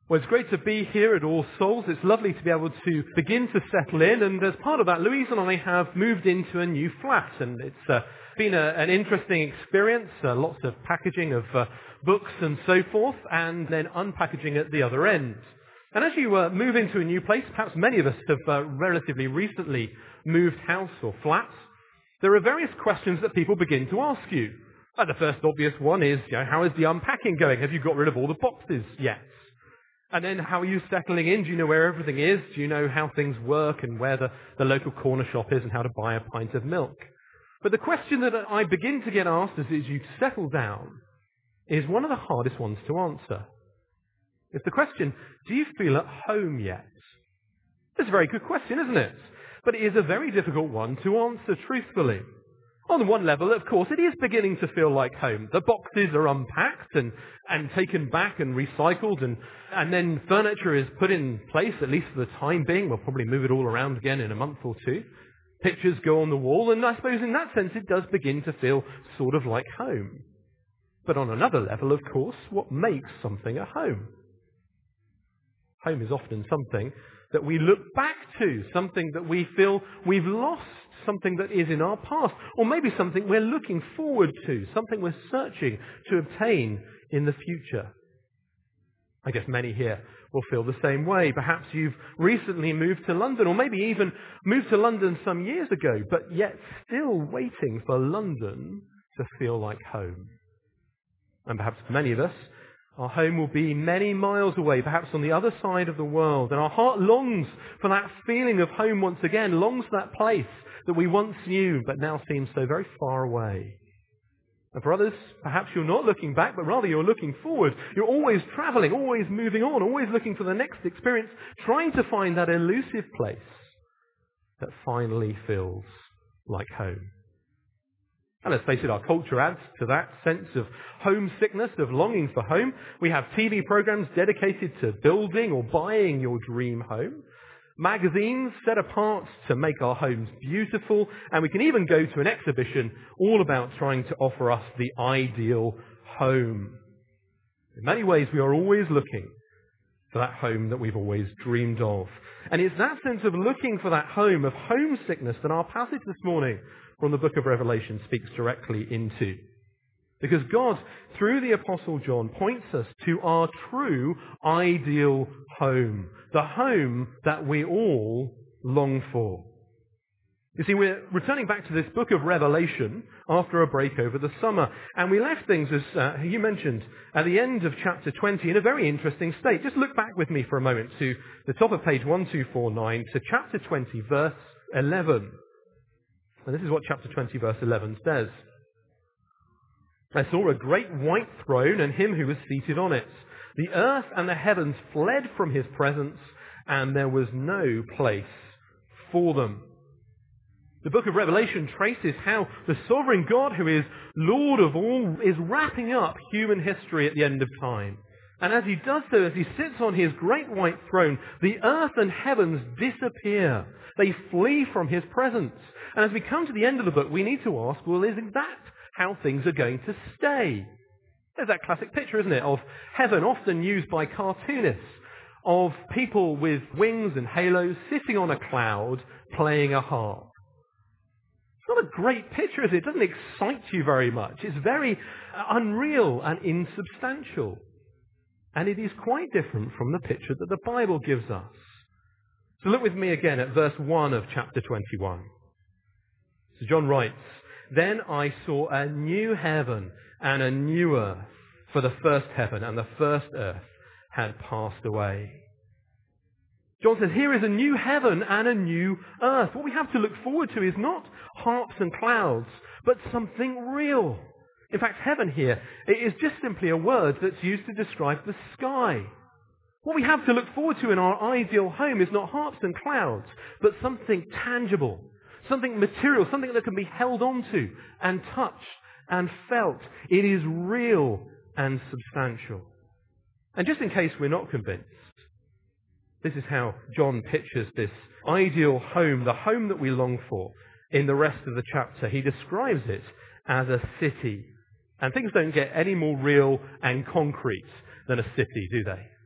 Well, it's great to be here at All Souls. It's lovely to be able to begin to settle in. And as part of that, Louise and I have moved into a new flat. And it's been an interesting experience. Lots of packaging of books and so forth, and then unpackaging at the other end. And as you move into a new place, perhaps many of us have relatively recently moved house or flats, there are various questions that people begin to ask you. The first obvious one is, how is the unpacking going? Have you got rid of all the boxes yet? And then how are you settling in? Do you know where everything is? Do you know how things work and where the local corner shop is and how to buy a pint of milk? But the question that I begin to get asked as you settle down is one of the hardest ones to answer. It's the question, do you feel at home yet? It's a very good question, isn't it? But it is a very difficult one to answer truthfully. On one level, of course, it is beginning to feel like home. The boxes are unpacked and taken back and recycled, and then furniture is put in place, at least for the time being. We'll probably move it all around again in a month or two. Pictures go on the wall, and I suppose in that sense it does begin to feel sort of like home. But on another level, of course, what makes something a home? Home is often something that we look back to, something that we feel we've lost, something that is in our past, or maybe something we're looking forward to, something we're searching to obtain in the future. I guess many here will feel the same way. Perhaps you've recently moved to London, or maybe even moved to London some years ago, but yet still waiting for London to feel like home. And perhaps for many of us, our home will be many miles away, perhaps on the other side of the world, and our heart longs for that feeling of home once again, longs for that place that we once knew but now seems so very far away. And for others, perhaps you're not looking back, but rather you're looking forward. You're always travelling, always moving on, always looking for the next experience, trying to find that elusive place that finally feels like home. And let's face it, our culture adds to that sense of homesickness, of longing for home. We have TV programs dedicated to building or buying your dream home. Magazines set apart to make our homes beautiful. And we can even go to an exhibition all about trying to offer us the ideal home. In many ways, we are always looking for that home that we've always dreamed of. And it's that sense of looking for that home, of homesickness, that our passage this morning from the book of Revelation speaks directly into. Because God, through the Apostle John, points us to our true ideal home, the home that we all long for. You see, we're returning back to this book of Revelation after a break over the summer, and we left things, as you mentioned, at the end of chapter 20 in a very interesting state. Just look back with me for a moment to the top of page 1249 to chapter 20, verse 11. And this is what chapter 20, verse 11 says. I saw a great white throne and him who was seated on it. The earth and the heavens fled from his presence, and there was no place for them. The book of Revelation traces how the sovereign God, who is Lord of all, is wrapping up human history at the end of time. And as he does so, as he sits on his great white throne, the earth and heavens disappear. They flee from his presence. And as we come to the end of the book, we need to ask, well, is that how things are going to stay? There's that classic picture, isn't it, of heaven, often used by cartoonists, of people with wings and halos sitting on a cloud playing a harp. It's not a great picture, is it? It doesn't excite you very much. It's very unreal and insubstantial. And it is quite different from the picture that the Bible gives us. So look with me again at verse 1 of chapter 21. So John writes, Then I saw a new heaven and a new earth, for the first heaven and the first earth had passed away. John says, here is a new heaven and a new earth. What we have to look forward to is not harps and clouds, but something real. In fact, heaven here is just simply a word that's used to describe the sky. What we have to look forward to in our ideal home is not harps and clouds, but something tangible, something material, something that can be held onto and touched and felt. It is real and substantial. And just in case we're not convinced, this is how John pictures this ideal home, the home that we long for, in the rest of the chapter. He describes it as a city. And things don't get any more real and concrete than a city, do they?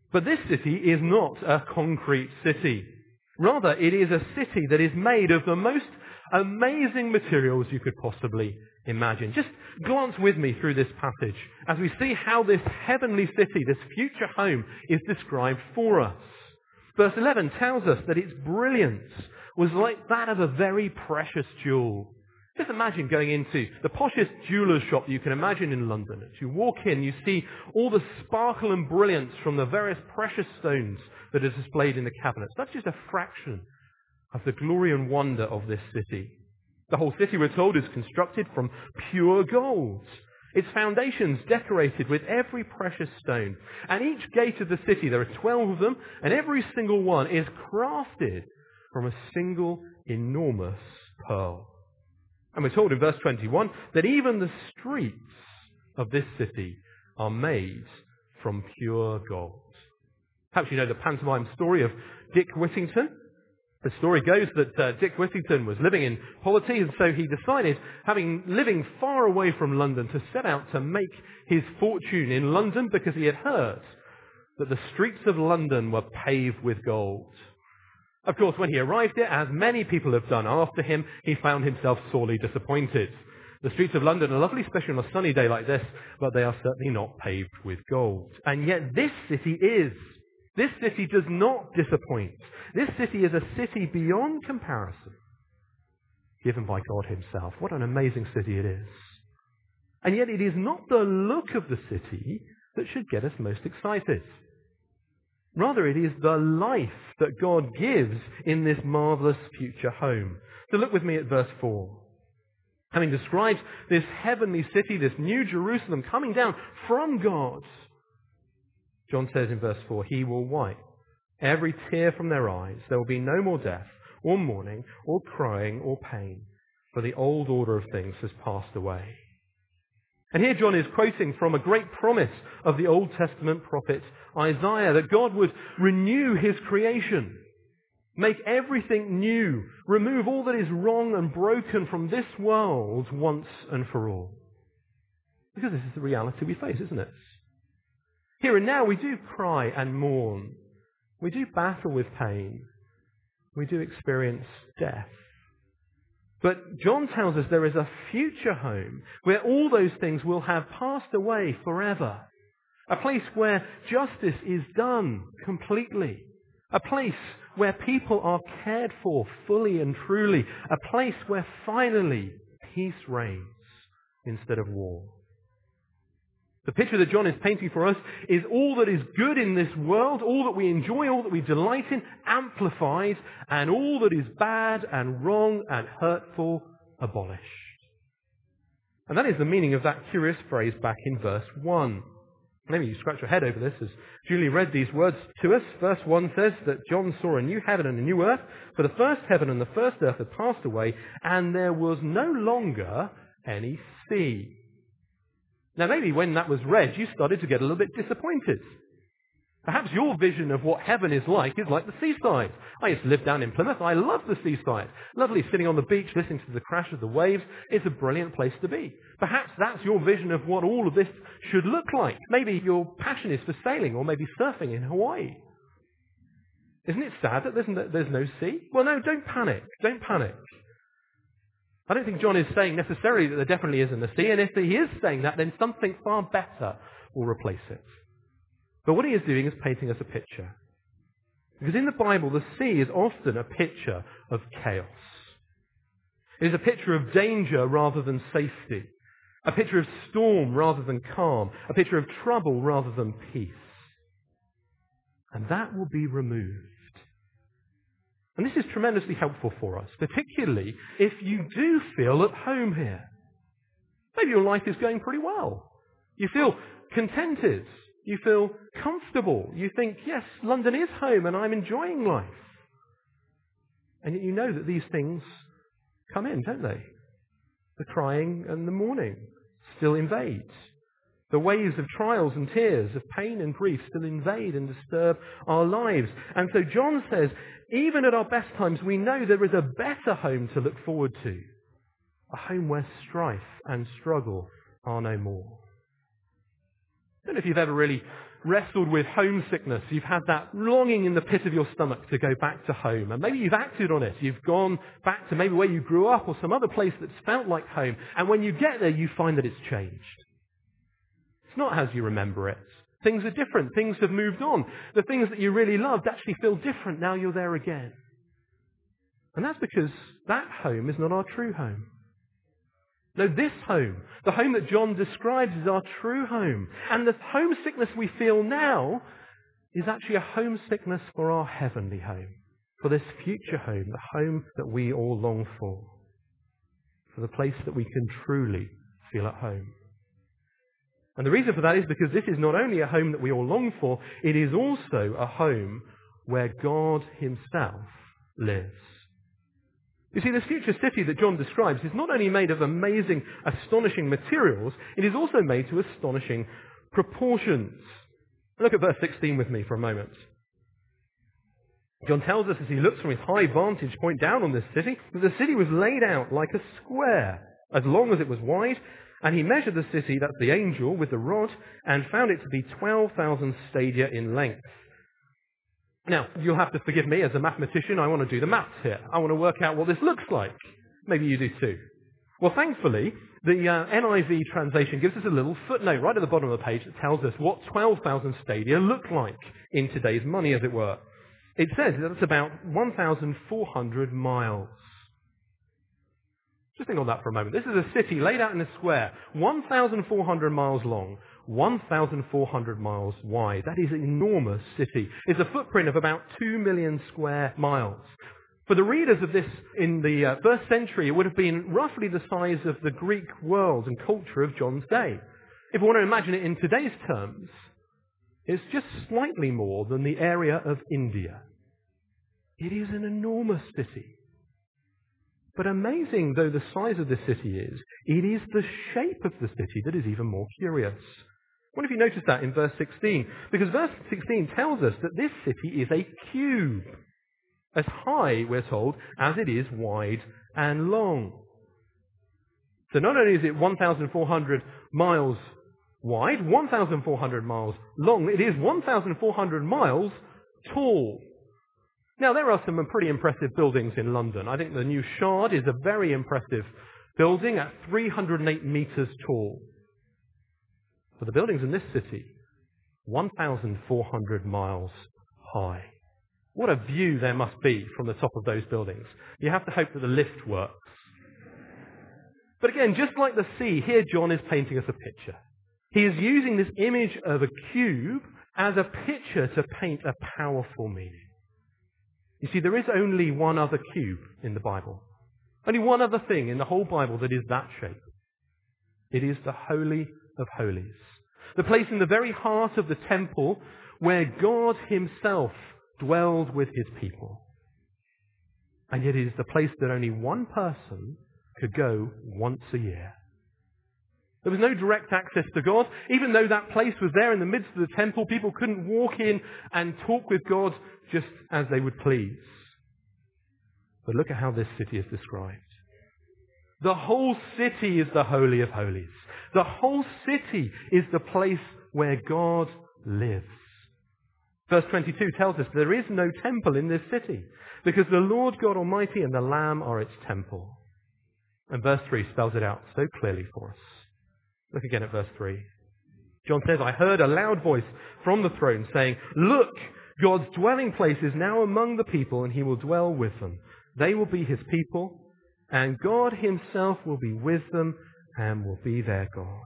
But this city is not a concrete city. Rather, it is a city that is made of the most amazing materials you could possibly imagine. Just glance with me through this passage as we see how this heavenly city, this future home, is described for us. Verse 11 tells us that its brilliance was like that of a very precious jewel. Just imagine going into the poshest jeweller's shop you can imagine in London. As you walk in, you see all the sparkle and brilliance from the various precious stones that are displayed in the cabinets. That's just a fraction of the glory and wonder of this city. The whole city, we're told, is constructed from pure gold. Its foundations decorated with every precious stone. And each gate of the city, there are 12 of them, and every single one is crafted from a single enormous pearl. And we're told in verse 21 that even the streets of this city are made from pure gold. Perhaps you know the pantomime story of Dick Whittington. The story goes that Dick Whittington was living in poverty, and so he decided, living far away from London, to set out to make his fortune in London because he had heard that the streets of London were paved with gold. Of course, when he arrived there, as many people have done after him, he found himself sorely disappointed. The streets of London are lovely, especially on a sunny day like this, but they are certainly not paved with gold. And yet this city is. This city does not disappoint. This city is a city beyond comparison, given by God himself. What an amazing city it is. And yet it is not the look of the city that should get us most excited. Rather, it is the life that God gives in this marvelous future home. So look with me at verse 4. Having described this heavenly city, this new Jerusalem coming down from God, John says in verse 4, he will wipe every tear from their eyes. There will be no more death, or mourning, or crying, or pain, for the old order of things has passed away. And here John is quoting from a great promise of the Old Testament prophet Isaiah, that God would renew his creation, make everything new, remove all that is wrong and broken from this world once and for all. Because this is the reality we face, isn't it? Here and now we do cry and mourn. We do battle with pain. We do experience death. But John tells us there is a future home where all those things will have passed away forever. A place where justice is done completely. A place where people are cared for fully and truly. A place where finally peace reigns instead of war. The picture that John is painting for us is all that is good in this world, all that we enjoy, all that we delight in, amplified, and all that is bad and wrong and hurtful, abolished. And that is the meaning of that curious phrase back in verse 1. Maybe you scratch your head over this as Julie read these words to us. Verse 1 says that John saw a new heaven and a new earth, for the first heaven and the first earth had passed away, and there was no longer any sea. Now maybe when that was read, you started to get a little bit disappointed. Perhaps your vision of what heaven is like the seaside. I used to live down in Plymouth. I love the seaside. Lovely sitting on the beach, listening to the crash of the waves. It's a brilliant place to be. Perhaps that's your vision of what all of this should look like. Maybe your passion is for sailing or maybe surfing in Hawaii. Isn't it sad that there's no sea? Well, no, don't panic. Don't panic. I don't think John is saying necessarily that there definitely isn't a sea, and if he is saying that, then something far better will replace it. But what he is doing is painting us a picture. Because in the Bible, the sea is often a picture of chaos. It is a picture of danger rather than safety. A picture of storm rather than calm. A picture of trouble rather than peace. And that will be removed. And this is tremendously helpful for us, particularly if you do feel at home here. Maybe your life is going pretty well. You feel contented. You feel comfortable. You think, yes, London is home and I'm enjoying life. And yet you know that these things come in, don't they? The crying and the mourning still invade. The waves of trials and tears, of pain and grief still invade and disturb our lives. And so John says, even at our best times, we know there is a better home to look forward to. A home where strife and struggle are no more. I don't know if you've ever really wrestled with homesickness. You've had that longing in the pit of your stomach to go back to home. And maybe you've acted on it. You've gone back to maybe where you grew up or some other place that's felt like home. And when you get there, you find that it's changed. It's not as you remember it. Things are different. Things have moved on. The things that you really loved actually feel different now you're there again. And that's because that home is not our true home. No, this home, the home that John describes, is our true home. And the homesickness we feel now is actually a homesickness for our heavenly home, for this future home, the home that we all long for the place that we can truly feel at home. And the reason for that is because this is not only a home that we all long for, it is also a home where God himself lives. You see, this future city that John describes is not only made of amazing, astonishing materials, it is also made to astonishing proportions. Look at verse 16 with me for a moment. John tells us as he looks from his high vantage point down on this city, that the city was laid out like a square, as long as it was wide, and he measured the city, that's the angel, with the rod, and found it to be 12,000 stadia in length. Now, you'll have to forgive me as a mathematician. I want to do the maths here. I want to work out what this looks like. Maybe you do too. Well, thankfully, the NIV translation gives us a little footnote right at the bottom of the page that tells us what 12,000 stadia look like in today's money, as it were. It says that it's about 1,400 miles. Just think on that for a moment. This is a city laid out in a square, 1,400 miles long, 1,400 miles wide. That is an enormous city. It's a footprint of about 2 million square miles. For the readers of this in the first century, it would have been roughly the size of the Greek world and culture of John's day. If we want to imagine it in today's terms, it's just slightly more than the area of India. It is an enormous city. But amazing though the size of the city is, it is the shape of the city that is even more curious. I wonder if you noticed that in verse 16, because verse 16 tells us that this city is a cube, as high, we're told, as it is wide and long. So not only is it 1,400 miles wide, 1,400 miles long, it is 1,400 miles tall. Now, there are some pretty impressive buildings in London. I think the new Shard is a very impressive building at 308 metres tall. But the buildings in this city, 1,400 miles high. What a view there must be from the top of those buildings. You have to hope that the lift works. But again, just like the sea, here John is painting us a picture. He is using this image of a cube as a picture to paint a powerful meaning. You see, there is only one other cube in the Bible. Only one other thing in the whole Bible that is that shape. It is the Holy of Holies. The place in the very heart of the temple where God himself dwelled with his people. And yet it is the place that only one person could go once a year. There was no direct access to God. Even though that place was there in the midst of the temple, people couldn't walk in and talk with God just as they would please. But look at how this city is described. The whole city is the Holy of Holies. The whole city is the place where God lives. Verse 22 tells us there is no temple in this city because the Lord God Almighty and the Lamb are its temple. And verse 3 spells it out so clearly for us. Look again at verse 3. John says, I heard a loud voice from the throne saying, look, God's dwelling place is now among the people and he will dwell with them. They will be his people and God himself will be with them and will be their God.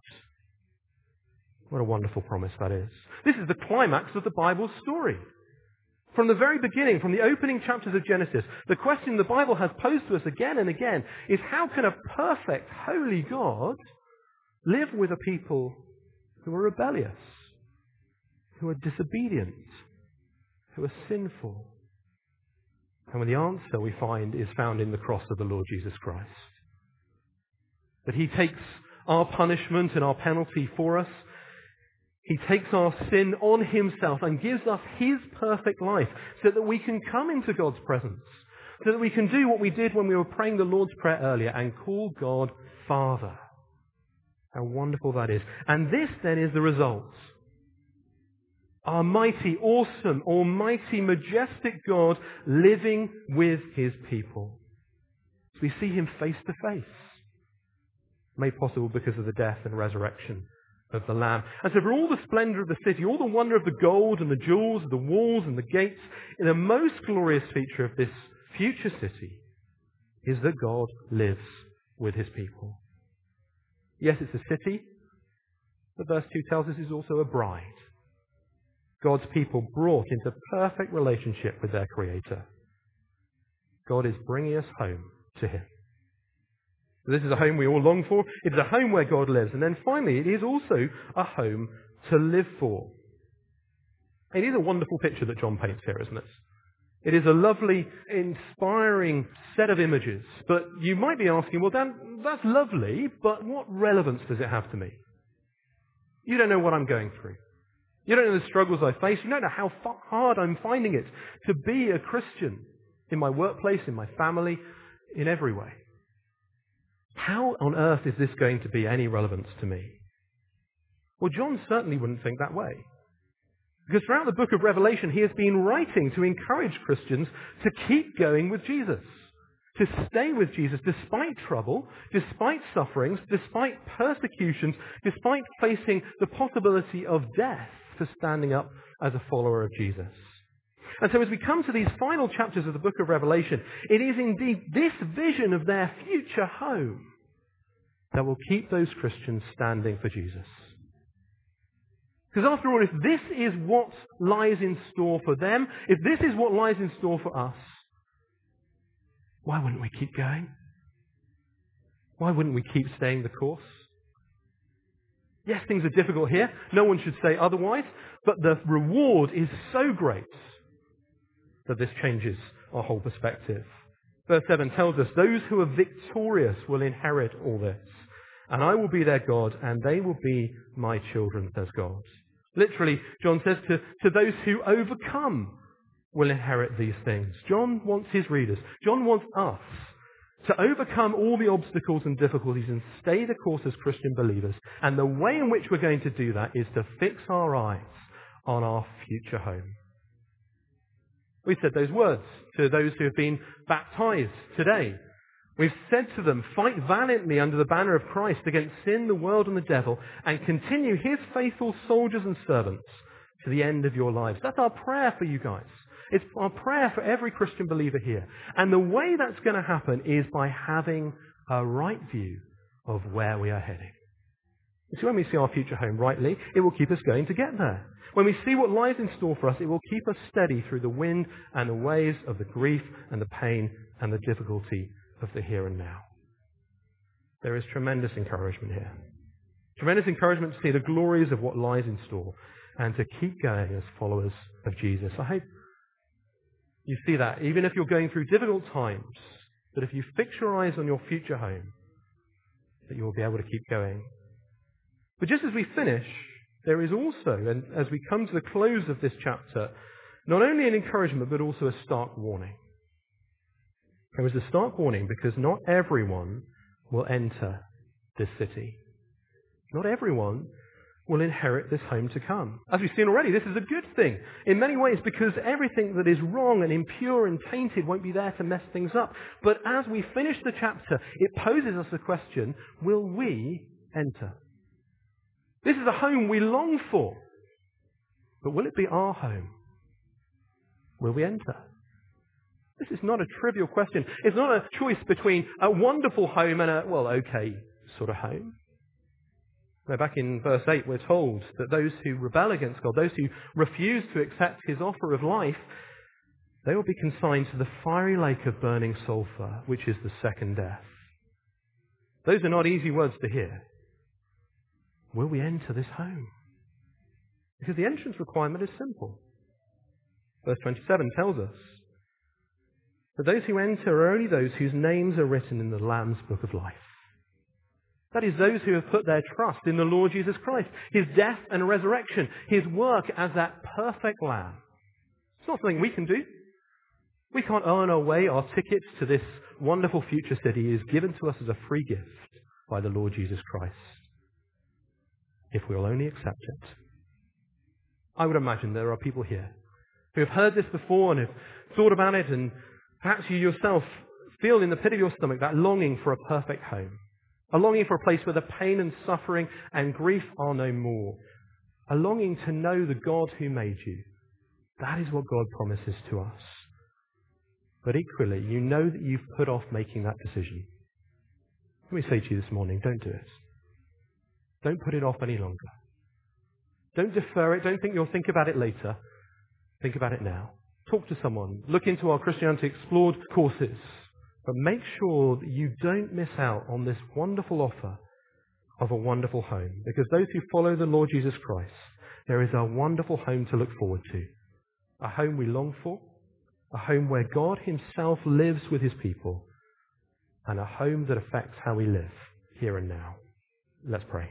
What a wonderful promise that is. This is the climax of the Bible's story. From the very beginning, from the opening chapters of Genesis, the question the Bible has posed to us again and again is how can a perfect, holy God live with a people who are rebellious, who are disobedient, who are sinful? And when the answer we find is found in the cross of the Lord Jesus Christ. That he takes our punishment and our penalty for us. He takes our sin on himself and gives us his perfect life so that we can come into God's presence. So that we can do what we did when we were praying the Lord's Prayer earlier and call God Father. How wonderful that is. And this then is the result. Our mighty, awesome, almighty, majestic God living with his people. We see him face to face, made possible because of the death and resurrection of the Lamb. And so for all the splendor of the city, all the wonder of the gold and the jewels, the walls and the gates, the most glorious feature of this future city is that God lives with his people. Yes, it's a city, but verse 2 tells us it's also a bride. God's people brought into perfect relationship with their Creator. God is bringing us home to him. So this is a home we all long for. It is a home where God lives. And then finally, it is also a home to live for. It is a wonderful picture that John paints here, isn't it? It is a lovely, inspiring set of images. But you might be asking, well, Dan, that's lovely, but what relevance does it have to me? You don't know what I'm going through. You don't know the struggles I face. You don't know how hard I'm finding it to be a Christian in my workplace, in my family, in every way. How on earth is this going to be any relevance to me? Well, John certainly wouldn't think that way. Because throughout the book of Revelation, he has been writing to encourage Christians to keep going with Jesus, to stay with Jesus despite trouble, despite sufferings, despite persecutions, despite facing the possibility of death for standing up as a follower of Jesus. And so as we come to these final chapters of the book of Revelation, it is indeed this vision of their future home that will keep those Christians standing for Jesus. Because after all, if this is what lies in store for them, if this is what lies in store for us, why wouldn't we keep going? Why wouldn't we keep staying the course? Yes, things are difficult here. No one should say otherwise. But the reward is so great that this changes our whole perspective. Verse 7 tells us, those who are victorious will inherit all this. And I will be their God, and they will be my children, says God. Literally, John says to those who overcome will inherit these things. John wants his readers, John wants us to overcome all the obstacles and difficulties and stay the course as Christian believers. And the way in which we're going to do that is to fix our eyes on our future home. We said those words to those who have been baptized today. We've said to them, fight valiantly under the banner of Christ against sin, the world and the devil, and continue his faithful soldiers and servants to the end of your lives. That's our prayer for you guys. It's our prayer for every Christian believer here. And the way that's going to happen is by having a right view of where we are heading. You see, when we see our future home rightly, it will keep us going to get there. When we see what lies in store for us, it will keep us steady through the wind and the waves of the grief and the pain and the difficulty of the here and now. There is tremendous encouragement here. Tremendous encouragement to see the glories of what lies in store and to keep going as followers of Jesus. I hope you see that, even if you're going through difficult times, that if you fix your eyes on your future home, that you will be able to keep going. But just as we finish, there is also, and as we come to the close of this chapter, not only an encouragement, but also a stark warning. There is a stark warning because not everyone will enter this city. Not everyone will inherit this home to come. As we've seen already, this is a good thing in many ways because everything that is wrong and impure and tainted won't be there to mess things up. But as we finish the chapter, it poses us the question, will we enter? This is a home we long for, but will it be our home? Will we enter? This is not a trivial question. It's not a choice between a wonderful home and a, well, okay sort of home. Now, back in verse 8, we're told that those who rebel against God, those who refuse to accept his offer of life, they will be consigned to the fiery lake of burning sulfur, which is the second death. Those are not easy words to hear. Will we enter this home? Because the entrance requirement is simple. Verse 27 tells us that those who enter are only those whose names are written in the Lamb's book of life. That is, those who have put their trust in the Lord Jesus Christ, his death and resurrection, his work as that perfect Lamb. It's not something we can do. We can't earn our way. Our tickets to this wonderful future city is given to us as a free gift by the Lord Jesus Christ, if we'll only accept it. I would imagine there are people here who have heard this before and have thought about it, and perhaps you yourself feel in the pit of your stomach that longing for a perfect home, a longing for a place where the pain and suffering and grief are no more, a longing to know the God who made you. That is what God promises to us. But equally, you know that you've put off making that decision. Let me say to you this morning, don't do it. Don't put it off any longer. Don't defer it. Don't think you'll think about it later. Think about it now. Talk to someone. Look into our Christianity Explored courses. But make sure that you don't miss out on this wonderful offer of a wonderful home. Because those who follow the Lord Jesus Christ, there is a wonderful home to look forward to. A home we long for. A home where God himself lives with his people. And a home that affects how we live here and now. Let's pray.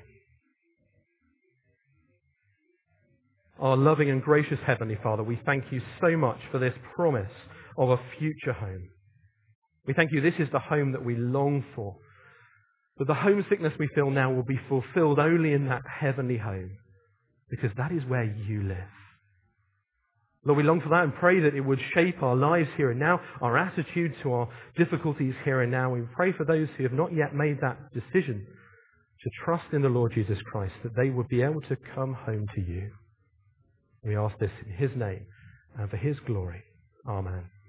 Our loving and gracious Heavenly Father, we thank you so much for this promise of a future home. We thank you this is the home that we long for. But the homesickness we feel now will be fulfilled only in that heavenly home, because that is where you live. Lord, we long for that and pray that it would shape our lives here and now, our attitude to our difficulties here and now. We pray for those who have not yet made that decision to trust in the Lord Jesus Christ, that they would be able to come home to you. We ask this in his name and for his glory. Amen.